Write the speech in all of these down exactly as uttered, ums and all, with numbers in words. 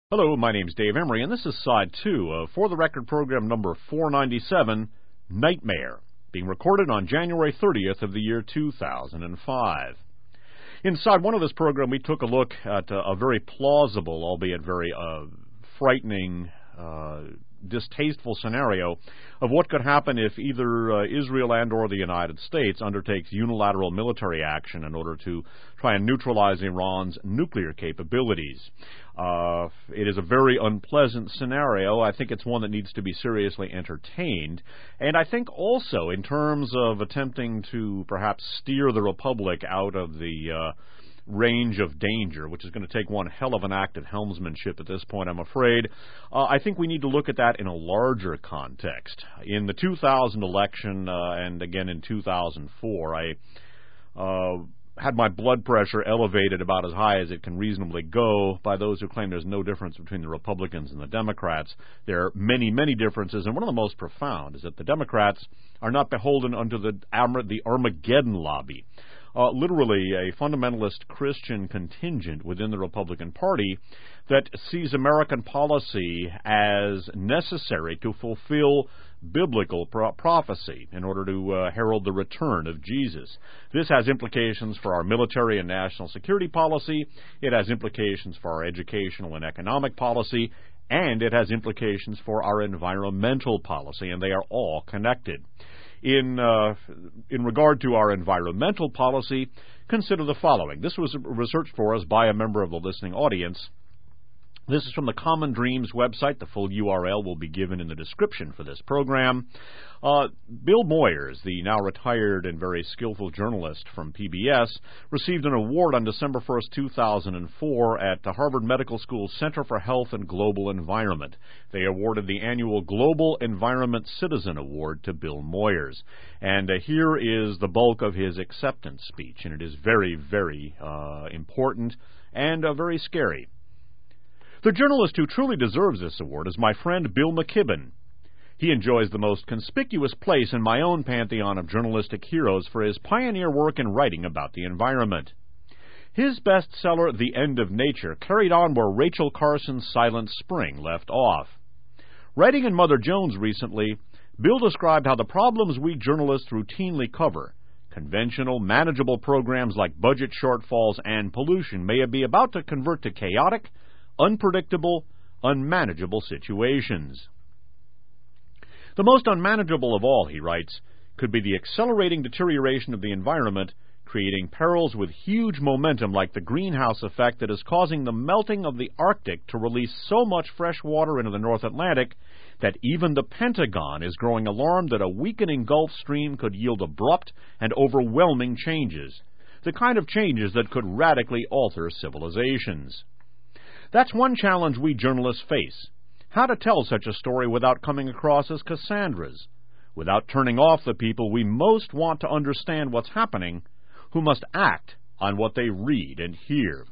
Hello, my name's Dave Emery, and this is Side two of For the Record program number four ninety-seven, Nightmare, being recorded on January thirtieth of the year two thousand five. In Side one of this program, we took a look at a, a very plausible, albeit very uh, frightening, uh, distasteful scenario of what could happen if either uh, Israel and or the United States undertakes unilateral military action in order to try and neutralize Iran's nuclear capabilities. Uh, it is a very unpleasant scenario. I think it's one that needs to be seriously entertained. And I think also in terms of attempting to perhaps steer the Republic out of the uh, range of danger, which is going to take one hell of an act of helmsmanship at this point, I'm afraid. Uh, I think we need to look at that in a larger context. In the two thousand election, uh, and again in two thousand four, I uh, had my blood pressure elevated about as high as it can reasonably go by those who claim there's no difference between the Republicans and the Democrats. There are many, many differences, and one of the most profound is that the Democrats are not beholden unto the, the Armageddon lobby. Uh, literally a fundamentalist Christian contingent within the Republican Party that sees American policy as necessary to fulfill biblical pro- prophecy in order to uh, herald the return of Jesus. This has implications for our military and national security policy. It has implications for our educational and economic policy, and it has implications for our environmental policy, and they are all connected. In uh, in regard to our environmental policy, consider the following. This was researched for us by a member of the listening audience. This is from the Common Dreams website. The full U R L will be given in the description for this program. Uh, Bill Moyers, the now retired and very skillful journalist from P B S, received an award on December first, two thousand four at the Harvard Medical School Center for Health and Global Environment. They awarded the annual Global Environment Citizen Award to Bill Moyers. And uh, here is the bulk of his acceptance speech, and it is very, very uh, important and uh, very scary. The journalist who truly deserves this award is my friend Bill McKibben. He enjoys the most conspicuous place in my own pantheon of journalistic heroes for his pioneer work in writing about the environment. His bestseller, The End of Nature, carried on where Rachel Carson's Silent Spring left off. Writing in Mother Jones recently, Bill described how the problems we journalists routinely cover, conventional, manageable programs like budget shortfalls and pollution, may be about to convert to chaotic, unpredictable, unmanageable situations. The most unmanageable of all, he writes, could be the accelerating deterioration of the environment, creating perils with huge momentum like the greenhouse effect that is causing the melting of the Arctic to release so much fresh water into the North Atlantic that even the Pentagon is growing alarmed that a weakening Gulf Stream could yield abrupt and overwhelming changes, the kind of changes that could radically alter civilizations. That's one challenge we journalists face. How to tell such a story without coming across as Cassandras, without turning off the people we most want to understand what's happening, who must act on what they read and hear.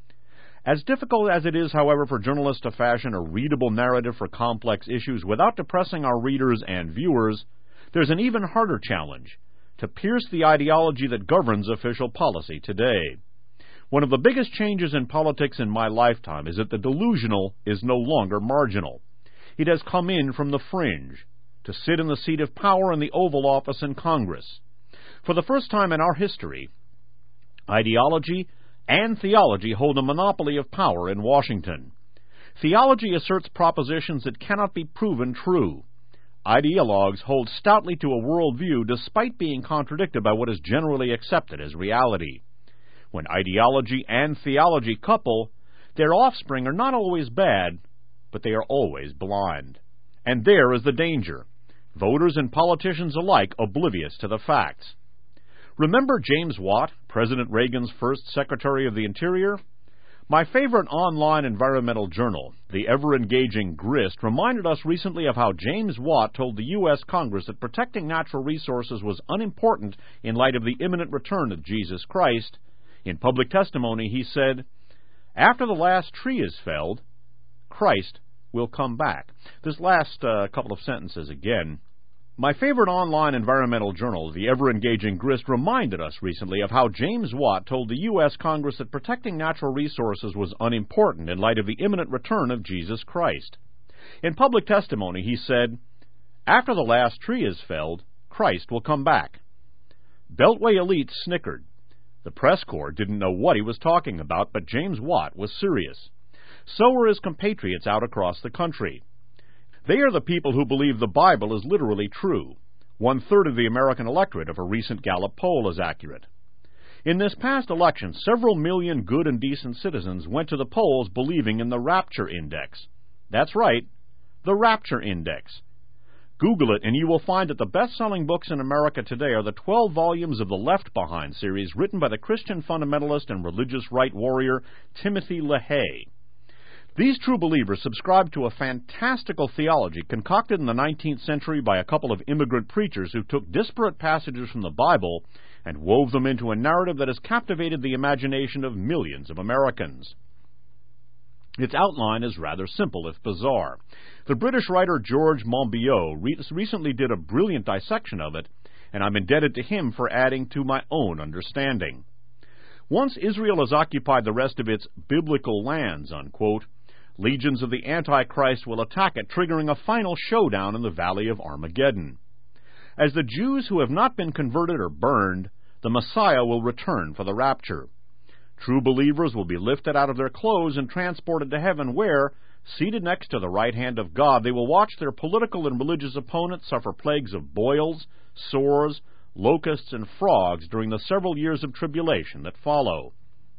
As difficult as it is, however, for journalists to fashion a readable narrative for complex issues without depressing our readers and viewers, there's an even harder challenge, to pierce the ideology that governs official policy today. One of the biggest changes in politics in my lifetime is that the delusional is no longer marginal. It has come in from the fringe, to sit in the seat of power in the Oval Office in Congress. For the first time in our history, ideology and theology hold a monopoly of power in Washington. Theology asserts propositions that cannot be proven true. Ideologues hold stoutly to a worldview despite being contradicted by what is generally accepted as reality. When ideology and theology couple, their offspring are not always bad, but they are always blind. And there is the danger, voters and politicians alike oblivious to the facts. Remember James Watt, President Reagan's first Secretary of the Interior? My favorite online environmental journal, the ever-engaging Grist, reminded us recently of how James Watt told the U S Congress that protecting natural resources was unimportant in light of the imminent return of Jesus Christ. In public testimony, he said, "After the last tree is felled, Christ will come back." This last uh, couple of sentences again My favorite online environmental journal, the ever-engaging Grist, reminded us recently of how James Watt told the U S Congress that protecting natural resources was unimportant in light of the imminent return of Jesus Christ. In public testimony, he said, "After the last tree is felled, Christ will come back." Beltway elites snickered. The press corps didn't know what he was talking about, but James Watt was serious. So were his compatriots out across the country. They are the people who believe the Bible is literally true. One-third of the American electorate of a recent Gallup poll is accurate. In this past election, several million good and decent citizens went to the polls believing in the Rapture Index. That's right, the Rapture Index. Google it and you will find that the best-selling books in America today are the twelve volumes of the Left Behind series written by the Christian fundamentalist and religious right warrior Timothy LaHaye. These true believers subscribe to a fantastical theology concocted in the nineteenth century by a couple of immigrant preachers who took disparate passages from the Bible and wove them into a narrative that has captivated the imagination of millions of Americans. Its outline is rather simple, if bizarre. The British writer George Monbiot re- recently did a brilliant dissection of it, and I'm indebted to him for adding to my own understanding. Once Israel has occupied the rest of its biblical lands, unquote, legions of the Antichrist will attack it, triggering a final showdown in the Valley of Armageddon. As the Jews who have not been converted are burned, the Messiah will return for the rapture. True believers will be lifted out of their clothes and transported to heaven where, seated next to the right hand of God, they will watch their political and religious opponents suffer plagues of boils, sores, locusts, and frogs during the several years of tribulation that follow.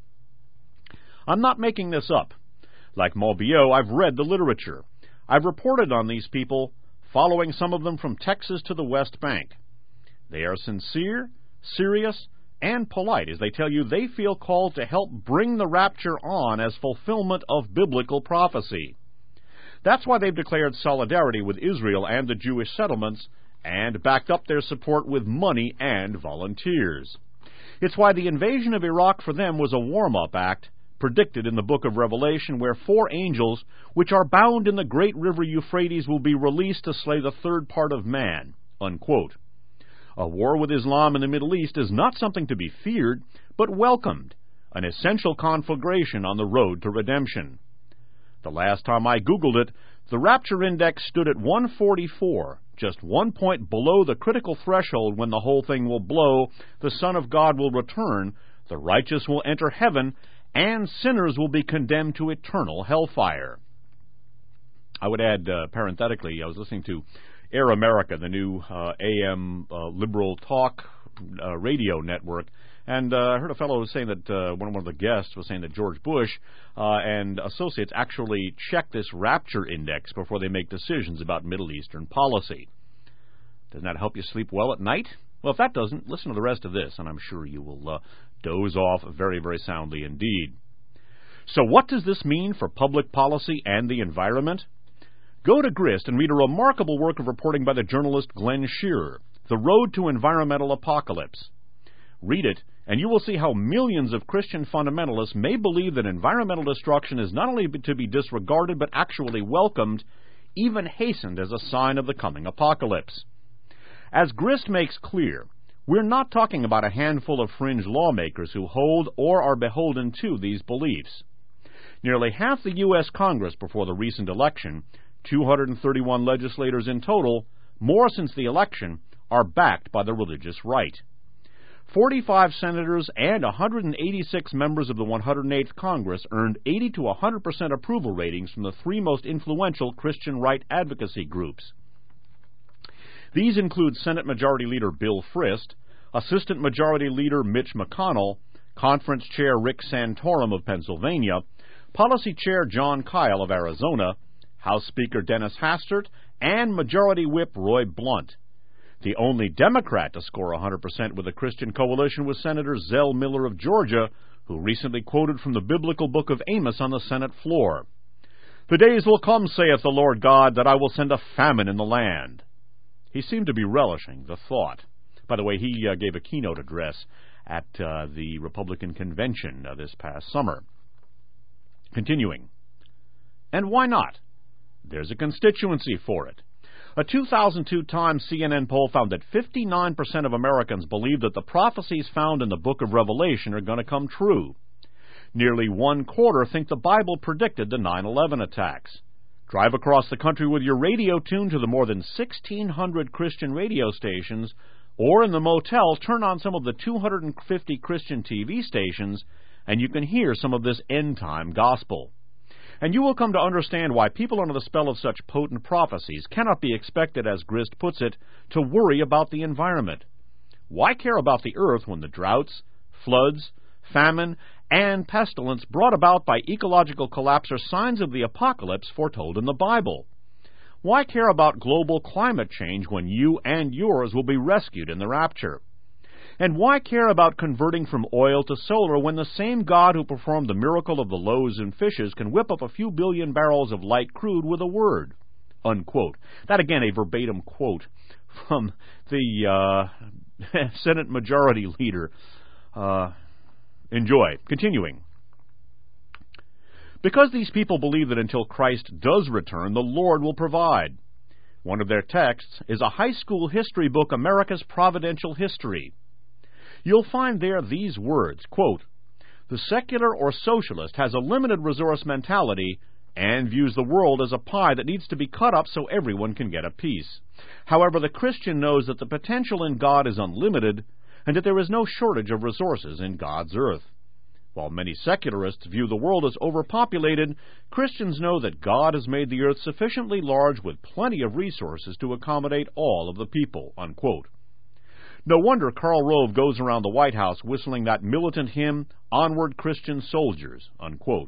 I'm not making this up. Like Monbiot, I've read the literature. I've reported on these people, following some of them from Texas to the West Bank. They are sincere, serious, and polite as they tell you they feel called to help bring the rapture on as fulfillment of biblical prophecy. That's why they've declared solidarity with Israel and the Jewish settlements and backed up their support with money and volunteers. It's why the invasion of Iraq for them was a warm-up act, predicted in the book of Revelation, where four angels, which are bound in the great river Euphrates, will be released to slay the third part of man, unquote. A war with Islam in the Middle East is not something to be feared, but welcomed, an essential conflagration on the road to redemption. The last time I Googled it, the Rapture Index stood at one forty-four, just one point below the critical threshold when the whole thing will blow, the Son of God will return, the righteous will enter heaven, and sinners will be condemned to eternal hellfire. I would add, uh, parenthetically, I was listening to Air America, the new uh, A M uh, liberal talk uh, radio network, and uh, I heard a fellow was saying that, uh, one of the guests was saying that George Bush uh, and associates actually check this Rapture Index before they make decisions about Middle Eastern policy. Doesn't that help you sleep well at night? Well, if that doesn't, listen to the rest of this, and I'm sure you will uh, doze off very, very soundly indeed. So what does this mean for public policy and the environment? Go to Grist and read a remarkable work of reporting by the journalist Glenn Shearer, The Road to Environmental Apocalypse. Read it, and you will see how millions of Christian fundamentalists may believe that environmental destruction is not only to be disregarded, but actually welcomed, even hastened as a sign of the coming apocalypse. As Grist makes clear, we're not talking about a handful of fringe lawmakers who hold or are beholden to these beliefs. Nearly half the U S Congress before the recent election, two hundred thirty-one legislators in total, more since the election, are backed by the religious right. forty-five senators and one hundred eighty-six members of the one hundred eighth Congress earned eighty to one hundred percent approval ratings from the three most influential Christian right advocacy groups. These include Senate Majority Leader Bill Frist, Assistant Majority Leader Mitch McConnell, Conference Chair Rick Santorum of Pennsylvania, Policy Chair John Kyle of Arizona, House Speaker Dennis Hastert, and Majority Whip Roy Blunt. The only Democrat to score one hundred percent with the Christian coalition was Senator Zell Miller of Georgia, who recently quoted from the biblical book of Amos on the Senate floor. "The days will come, saith the Lord God, that I will send a famine in the land." He seemed to be relishing the thought. By the way, he uh, gave a keynote address at uh, the Republican convention uh, this past summer. Continuing. And why not? There's a constituency for it. A two thousand two Times C N N poll found that fifty-nine percent of Americans believe that the prophecies found in the book of Revelation are going to come true. Nearly one quarter think the Bible predicted the nine eleven attacks. Drive across the country with your radio tuned to the more than sixteen hundred Christian radio stations, or in the motel, turn on some of the two hundred fifty Christian T V stations, and you can hear some of this end-time gospel. And you will come to understand why people under the spell of such potent prophecies cannot be expected, as Grist puts it, to worry about the environment. Why care about the earth when the droughts, floods, famine, and pestilence brought about by ecological collapse are signs of the apocalypse foretold in the Bible? Why care about global climate change when you and yours will be rescued in the rapture? And why care about converting from oil to solar when the same God who performed the miracle of the loaves and fishes can whip up a few billion barrels of light crude with a word? Unquote. That again, a verbatim quote from the uh, Senate Majority Leader. Uh, enjoy. Continuing. Because these people believe that until Christ does return, the Lord will provide. One of their texts is a high school history book, America's Providential History. You'll find there these words, quote, "The secular or socialist has a limited resource mentality and views the world as a pie that needs to be cut up so everyone can get a piece. However, the Christian knows that the potential in God is unlimited and that there is no shortage of resources in God's earth. While many secularists view the world as overpopulated, Christians know that God has made the earth sufficiently large with plenty of resources to accommodate all of the people." Unquote. No wonder Karl Rove goes around the White House whistling that militant hymn, "Onward Christian Soldiers." Unquote.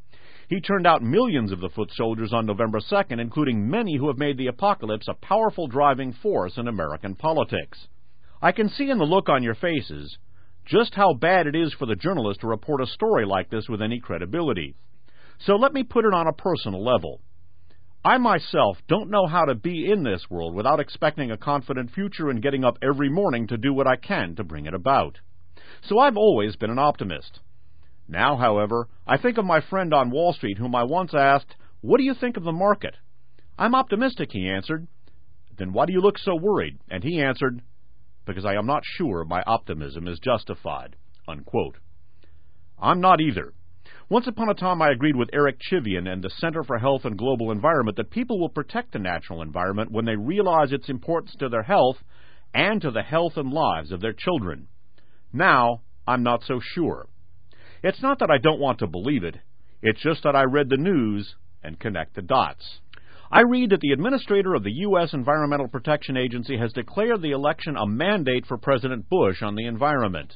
He turned out millions of the foot soldiers on November second, including many who have made the apocalypse a powerful driving force in American politics. I can see in the look on your faces just how bad it is for the journalist to report a story like this with any credibility. So let me put it on a personal level. I myself don't know how to be in this world without expecting a confident future and getting up every morning to do what I can to bring it about. So I've always been an optimist. Now, however, I think of my friend on Wall Street whom I once asked, "What do you think of the market?" "I'm optimistic," he answered. "Then why do you look so worried?" And he answered, "Because I am not sure my optimism is justified." Unquote. I'm not either. Once upon a time I agreed with Eric Chivian and the Center for Health and Global Environment that people will protect the natural environment when they realize its importance to their health and to the health and lives of their children. Now, I'm not so sure. It's not that I don't want to believe it. It's just that I read the news and connect the dots. I read that the administrator of the U S Environmental Protection Agency has declared the election a mandate for President Bush on the environment.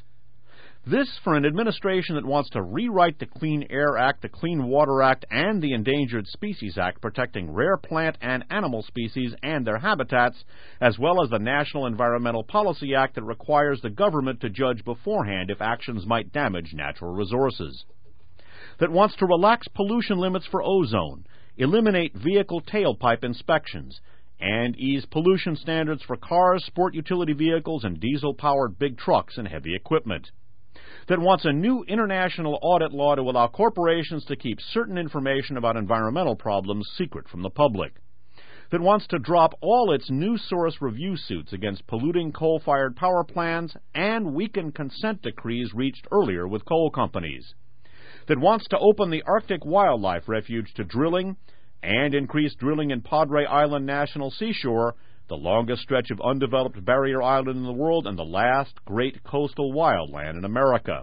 This for an administration that wants to rewrite the Clean Air Act, the Clean Water Act, and the Endangered Species Act protecting rare plant and animal species and their habitats, as well as the National Environmental Policy Act that requires the government to judge beforehand if actions might damage natural resources. That wants to relax pollution limits for ozone, eliminate vehicle tailpipe inspections, and ease pollution standards for cars, sport utility vehicles, and diesel-powered big trucks and heavy equipment. That wants a new international audit law to allow corporations to keep certain information about environmental problems secret from the public. That wants to drop all its new source review suits against polluting coal-fired power plants and weaken consent decrees reached earlier with coal companies. That wants to open the Arctic Wildlife Refuge to drilling and increase drilling in Padre Island National Seashore, the longest stretch of undeveloped barrier island in the world and the last great coastal wildland in America.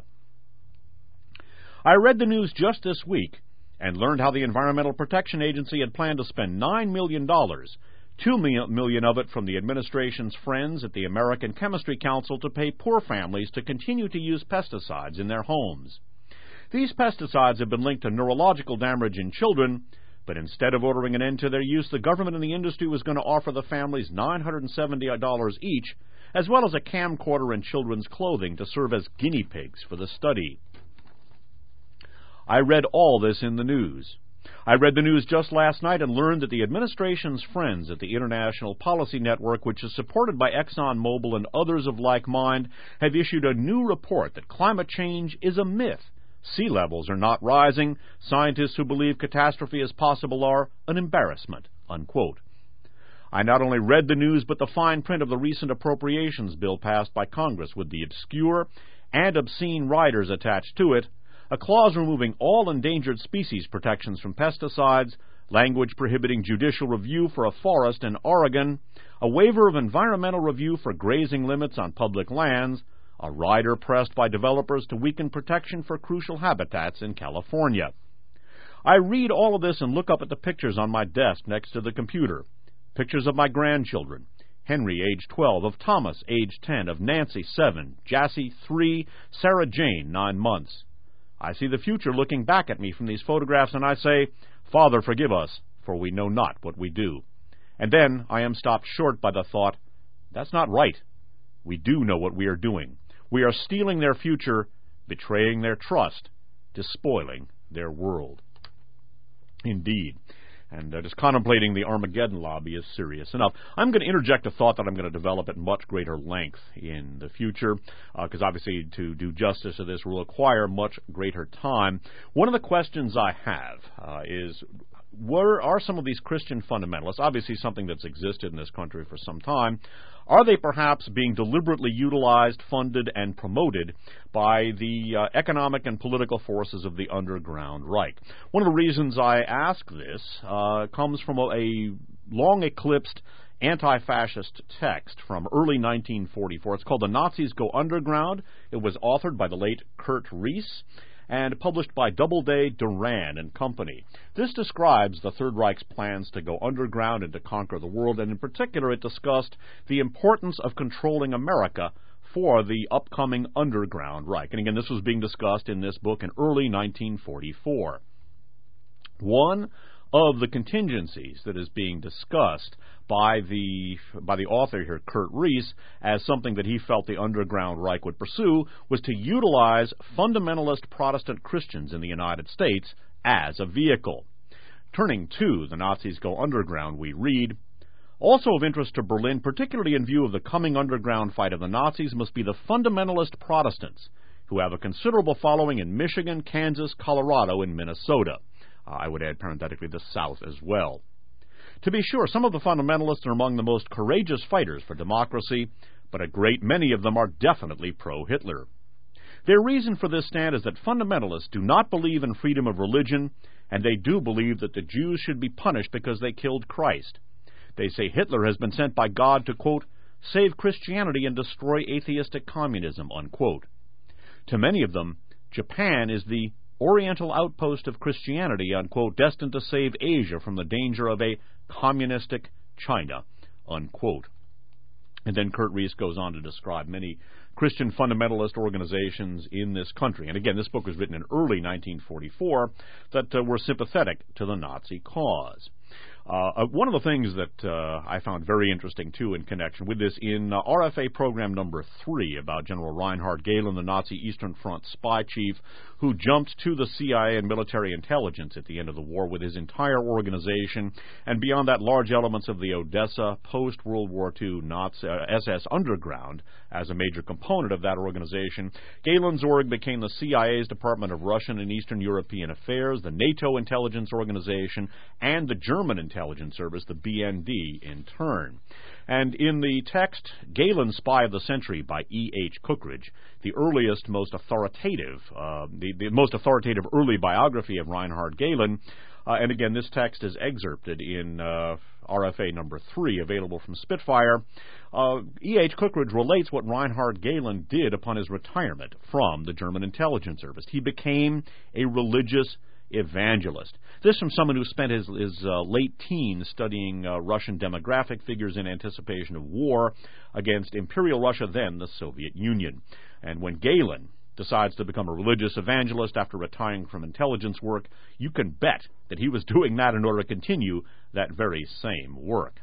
I read the news just this week and learned how the Environmental Protection Agency had planned to spend nine million dollars, two million dollars of it from the administration's friends at the American Chemistry Council, to pay poor families to continue to use pesticides in their homes. These pesticides have been linked to neurological damage in children, but instead of ordering an end to their use, the government and the industry was going to offer the families nine hundred seventy dollars each, as well as a camcorder and children's clothing to serve as guinea pigs for the study. I read all this in the news. I read the news just last night and learned that the administration's friends at the International Policy Network, which is supported by ExxonMobil and others of like mind, have issued a new report that climate change is a myth. Sea levels are not rising. Scientists who believe catastrophe is possible are an embarrassment. Unquote. I not only read the news, but the fine print of the recent appropriations bill passed by Congress with the obscure and obscene riders attached to it, a clause removing all endangered species protections from pesticides, language prohibiting judicial review for a forest in Oregon, a waiver of environmental review for grazing limits on public lands, a rider pressed by developers to weaken protection for crucial habitats in California. I read all of this and look up at the pictures on my desk next to the computer. Pictures of my grandchildren. Henry, age twelve, of Thomas, age ten, of Nancy, seven, Jassy, three, Sarah Jane, nine months. I see the future looking back at me from these photographs, and I say, Father, forgive us, for we know not what we do. And then I am stopped short by the thought, that's not right. We do know what we are doing. We are stealing their future, betraying their trust, despoiling their world. Indeed. And uh, just contemplating the Armageddon lobby is serious enough. I'm going to interject a thought that I'm going to develop at much greater length in the future, because uh, obviously to do justice to this will require much greater time. One of the questions I have uh, is, where are some of these Christian fundamentalists, obviously something that's existed in this country for some time, are they perhaps being deliberately utilized, funded, and promoted by the uh, economic and political forces of the underground Reich? One of the reasons I ask this uh, comes from a, a long-eclipsed anti-fascist text from early nineteen forty-four. It's called The Nazis Go Underground. It was authored by the late Kurt Riess and published by Doubleday, Duran and Company. This describes the Third Reich's plans to go underground and to conquer the world, and in particular it discussed the importance of controlling America for the upcoming underground Reich. And again, this was being discussed in this book in early nineteen forty-four. One of the contingencies that is being discussed by the by the author here, Kurt Riess, as something that he felt the underground Reich would pursue, was to utilize fundamentalist Protestant Christians in the United States as a vehicle. Turning to The Nazis Go Underground, we read, also of interest to Berlin, particularly in view of the coming underground fight of the Nazis, must be the fundamentalist Protestants, who have a considerable following in Michigan, Kansas, Colorado, and Minnesota. Uh, I would add parenthetically the South as well. To be sure, some of the fundamentalists are among the most courageous fighters for democracy, but a great many of them are definitely pro-Hitler. Their reason for this stand is that fundamentalists do not believe in freedom of religion, and they do believe that the Jews should be punished because they killed Christ. They say Hitler has been sent by God to, quote, save Christianity and destroy atheistic communism, unquote. To many of them, Japan is the Oriental outpost of Christianity, unquote, destined to save Asia from the danger of a communistic China, unquote. And then Kurt Riess goes on to describe many Christian fundamentalist organizations in this country. And again, this book was written in early nineteen forty-four that uh, were sympathetic to the Nazi cause. Uh, one of the things that uh, I found very interesting, too, in connection with this, in uh, R F A program number three about General Reinhard Gehlen, the Nazi Eastern Front spy chief, who jumped to the C I A and military intelligence at the end of the war with his entire organization, and beyond that, large elements of the Odessa post-World War Two Nazi, uh, S S underground as a major component of that organization. Gehlen's org became the C I A's Department of Russian and Eastern European Affairs, the NATO intelligence organization, and the German intelligence service, the B N D, in turn. And in the text, Gehlen's Spy of the Century by E H Cookridge, the earliest, most authoritative, uh, the, the most authoritative early biography of Reinhard Gehlen, uh, and again, this text is excerpted in uh, R F A number three, available from Spitfire. Uh, E H Cookridge relates what Reinhard Gehlen did upon his retirement from the German intelligence service. He became a religious evangelist. This from someone who spent his, his uh, late teens studying uh, Russian demographic figures in anticipation of war against Imperial Russia, then the Soviet Union. And when Gehlen decides to become a religious evangelist after retiring from intelligence work, you can bet that he was doing that in order to continue that very same work.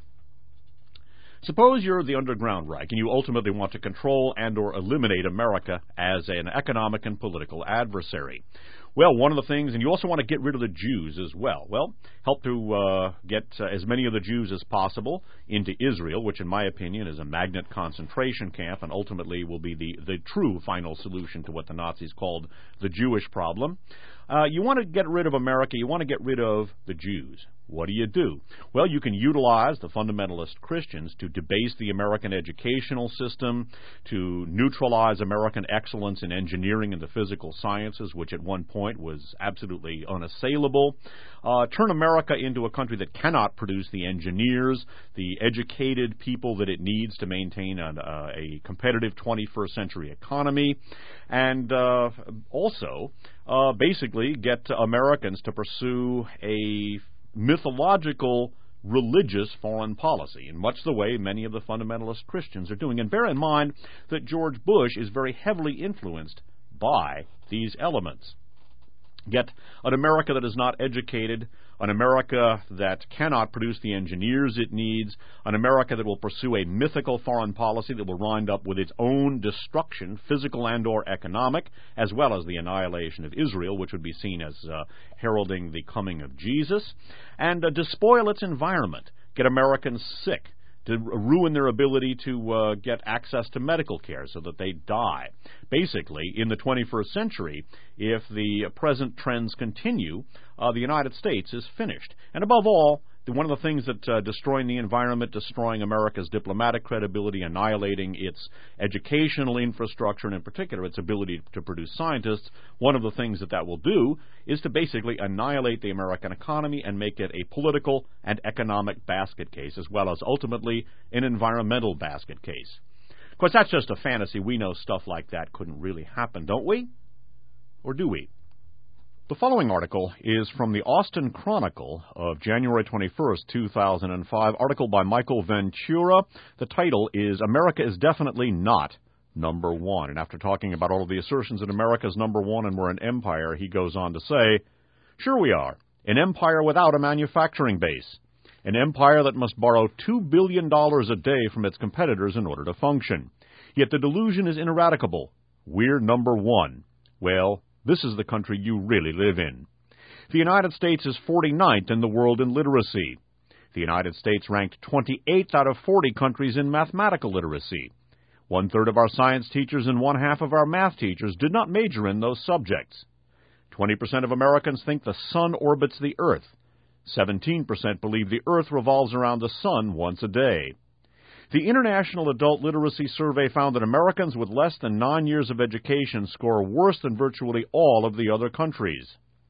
Suppose you're the underground Reich and you ultimately want to control and or eliminate America as an economic and political adversary. Well, one of the things, and you also want to get rid of the Jews as well. Well, help to uh, get uh, as many of the Jews as possible into Israel, which in my opinion is a magnet concentration camp and ultimately will be the, the true final solution to what the Nazis called the Jewish problem. Uh, you want to get rid of America, you want to get rid of the Jews. What do you do? Well, you can utilize the fundamentalist Christians to debase the American educational system, to neutralize American excellence in engineering and the physical sciences, which at one point was absolutely unassailable, uh, turn America into a country that cannot produce the engineers, the educated people that it needs to maintain a, a competitive twenty-first century economy, and uh, also uh, basically get Americans to pursue a mythological religious foreign policy in much the way many of the fundamentalist Christians are doing. And bear in mind that George Bush is very heavily influenced by these elements. Get an America that is not educated, an America that cannot produce the engineers it needs, an America that will pursue a mythical foreign policy that will wind up with its own destruction, physical and or economic, as well as the annihilation of Israel, which would be seen as uh, heralding the coming of Jesus, and uh, despoil its environment, get Americans sick, to ruin their ability to uh, get access to medical care so that they die. Basically, in the twenty-first century, if the present trends continue, uh, the United States is finished. And above all, one of the things that uh, destroying the environment, destroying America's diplomatic credibility, annihilating its educational infrastructure, and in particular its ability to produce scientists, one of the things that that will do is to basically annihilate the American economy and make it a political and economic basket case, as well as ultimately an environmental basket case. Of course, that's just a fantasy. We know stuff like that couldn't really happen, don't we? Or do we? The following article is from the Austin Chronicle of January twenty-first, two thousand five, article by Michael Ventura. The title is America is Definitely Not Number One. And after talking about all of the assertions that America is number one and we're an empire, he goes on to say, sure we are, an empire without a manufacturing base, an empire that must borrow two billion dollars a day from its competitors in order to function. Yet the delusion is ineradicable. We're number one. Well, this is the country you really live in. The United States is forty-ninth in the world in literacy. The United States ranked twenty-eighth out of forty countries in mathematical literacy. One-third of our science teachers and one-half of our math teachers did not major in those subjects. twenty percent of Americans think the sun orbits the Earth. seventeen percent believe the Earth revolves around the sun once a day. The International Adult Literacy Survey found that Americans with less than nine years of education score worse than virtually all of the other countries.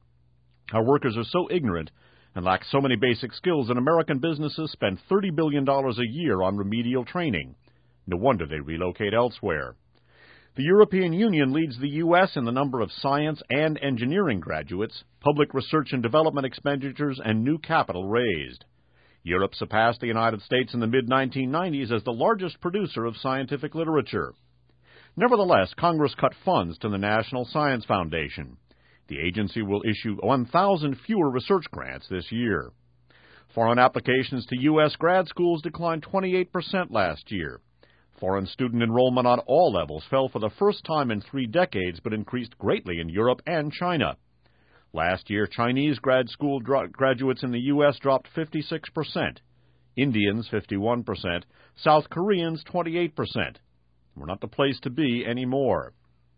Our workers are so ignorant and lack so many basic skills that American businesses spend thirty billion dollars a year on remedial training. No wonder they relocate elsewhere. The European Union leads the U S in the number of science and engineering graduates, public research and development expenditures, and new capital raised. Europe surpassed the United States in the mid nineteen nineties as the largest producer of scientific literature. Nevertheless, Congress cut funds to the National Science Foundation. The agency will issue one thousand fewer research grants this year. Foreign applications to U S grad schools declined twenty-eight percent last year. Foreign student enrollment on all levels fell for the first time in three decades, but increased greatly in Europe and China. Last year, Chinese grad school dro- graduates in the U S dropped fifty-six percent, Indians fifty-one percent, South Koreans twenty-eight percent. We're not the place to be anymore.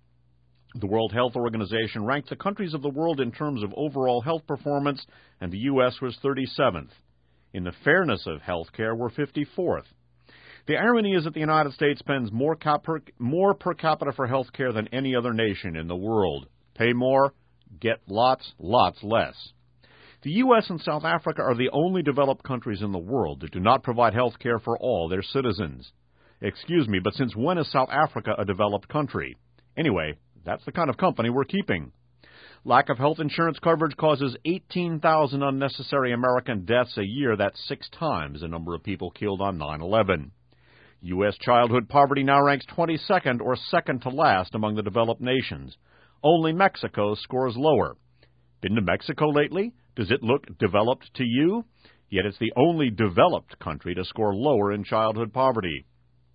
The World Health Organization ranked the countries of the world in terms of overall health performance, and the U S was thirty-seventh. In the fairness of health care, we're fifty-fourth. The irony is that the United States spends more, cap- per, more per capita for health care than any other nation in the world. Pay more, get lots, lots less. The U S and South Africa are the only developed countries in the world that do not provide health care for all their citizens. Excuse me, but since when is South Africa a developed country? Anyway, that's the kind of company we're keeping. Lack of health insurance coverage causes eighteen thousand unnecessary American deaths a year. That's six times the number of people killed on nine eleven. U S childhood poverty now ranks twenty-second or second to last among the developed nations. Only Mexico scores lower. Been to Mexico lately? Does it look developed to you? Yet it's the only developed country to score lower in childhood poverty.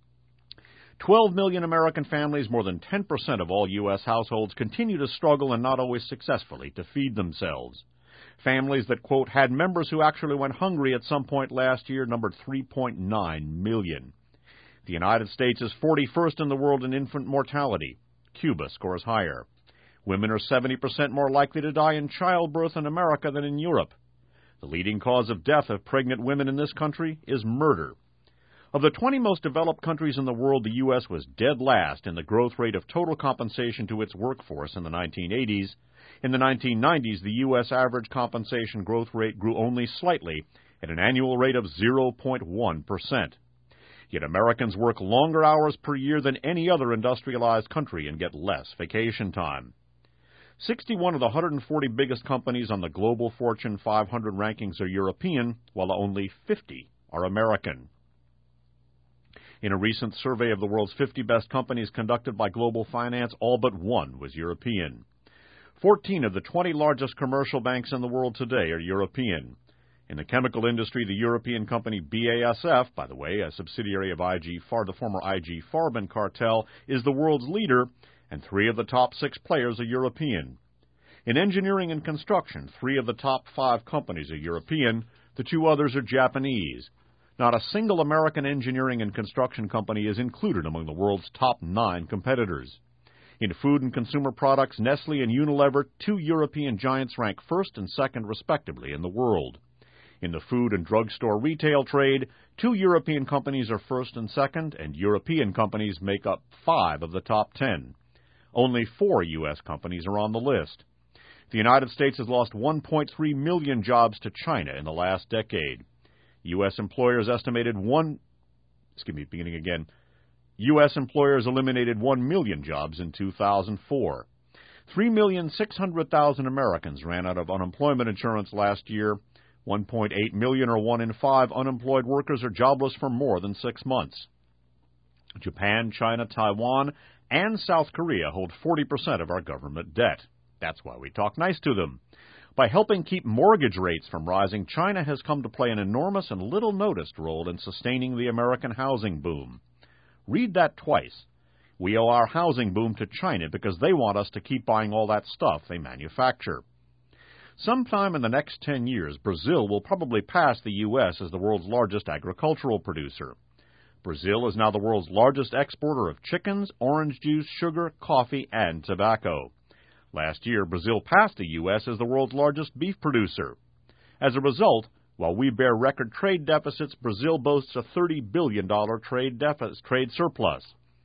twelve million American families, more than ten percent of all U S households, continue to struggle, and not always successfully, to feed themselves. Families that, quote, had members who actually went hungry at some point last year numbered three point nine million. The United States is forty-first in the world in infant mortality. Cuba scores higher. Women are seventy percent more likely to die in childbirth in America than in Europe. The leading cause of death of pregnant women in this country is murder. Of the twenty most developed countries in the world, the U S was dead last in the growth rate of total compensation to its workforce in the nineteen eighties. In the nineteen nineties, the U S average compensation growth rate grew only slightly at an annual rate of zero point one percent. Yet Americans work longer hours per year than any other industrialized country and get less vacation time. sixty-one of the one hundred forty biggest companies on the global Fortune five hundred rankings are European, while only fifty are American. In a recent survey of the world's fifty best companies conducted by Global Finance, all but one was European. Fourteen of the twenty largest commercial banks in the world today are European. In the chemical industry, the European company B A S F, by the way, a subsidiary of I G Far, the former I G Farben cartel, is the world's leader, and three of the top six players are European. In engineering and construction, three of the top five companies are European, the two others are Japanese. Not a single American engineering and construction company is included among the world's top nine competitors. In food and consumer products, Nestle and Unilever, two European giants, rank first and second respectively in the world. In the food and drugstore retail trade, two European companies are first and second, and European companies make up five of the top ten. Only four U S companies are on the list. The United States has lost one point three million jobs to China in the last decade. U S employers estimated one, excuse me, beginning again, U S employers eliminated one million jobs in two thousand four. three million six hundred thousand Americans ran out of unemployment insurance last year. one point eight million, or one in five, unemployed workers are jobless for more than six months. Japan, China, Taiwan, and South Korea hold forty percent of our government debt. That's why we talk nice to them. By helping keep mortgage rates from rising, China has come to play an enormous and little-noticed role in sustaining the American housing boom. Read that twice. We owe our housing boom to China because they want us to keep buying all that stuff they manufacture. Sometime in the next ten years, Brazil will probably pass the U S as the world's largest agricultural producer. Brazil is now the world's largest exporter of chickens, orange juice, sugar, coffee, and tobacco. Last year, Brazil passed the U S as the world's largest beef producer. As a result, while we bear record trade deficits, Brazil boasts a thirty billion dollars trade deficit, trade surplus.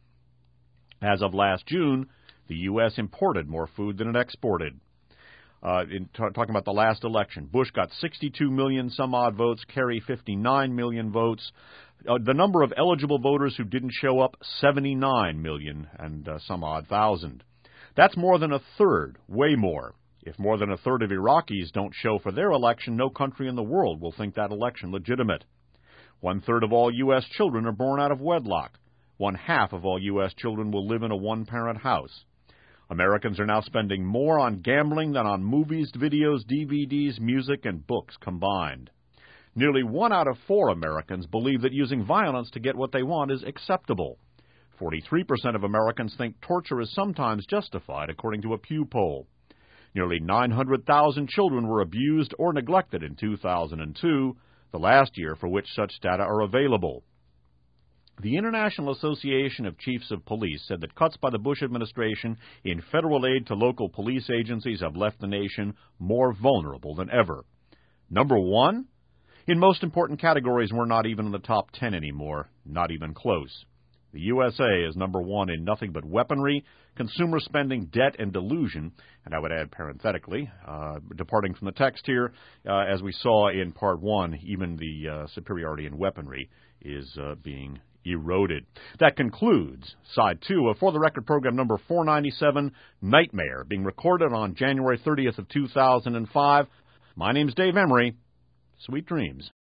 As of last June, the U S imported more food than it exported. Uh, in t- talking about the last election, Bush got sixty-two million some odd votes, Kerry fifty-nine million votes. Uh, the number of eligible voters who didn't show up, seventy-nine million and uh, some odd thousand. That's more than a third, way more. If more than a third of Iraqis don't show for their election, no country in the world will think that election legitimate. One-third of all U S children are born out of wedlock. One-half of all U S children will live in a one-parent house. Americans are now spending more on gambling than on movies, videos, D V Ds, music, and books combined. Nearly one out of four Americans believe that using violence to get what they want is acceptable. forty-three percent of Americans think torture is sometimes justified, according to a Pew poll. Nearly nine hundred thousand children were abused or neglected in two thousand two, the last year for which such data are available. The International Association of Chiefs of Police said that cuts by the Bush administration in federal aid to local police agencies have left the nation more vulnerable than ever. Number one? In most important categories, we're not even in the top ten anymore, not even close. The U S A is number one in nothing but weaponry, consumer spending, debt, and delusion. And I would add parenthetically, uh, departing from the text here, uh, as we saw in Part one, even the uh, superiority in weaponry is uh, being eroded. That concludes Side two of For the Record program number four ninety-seven, Nightmare, being recorded on January thirtieth of two thousand five. My name's Dave Emery. Sweet dreams.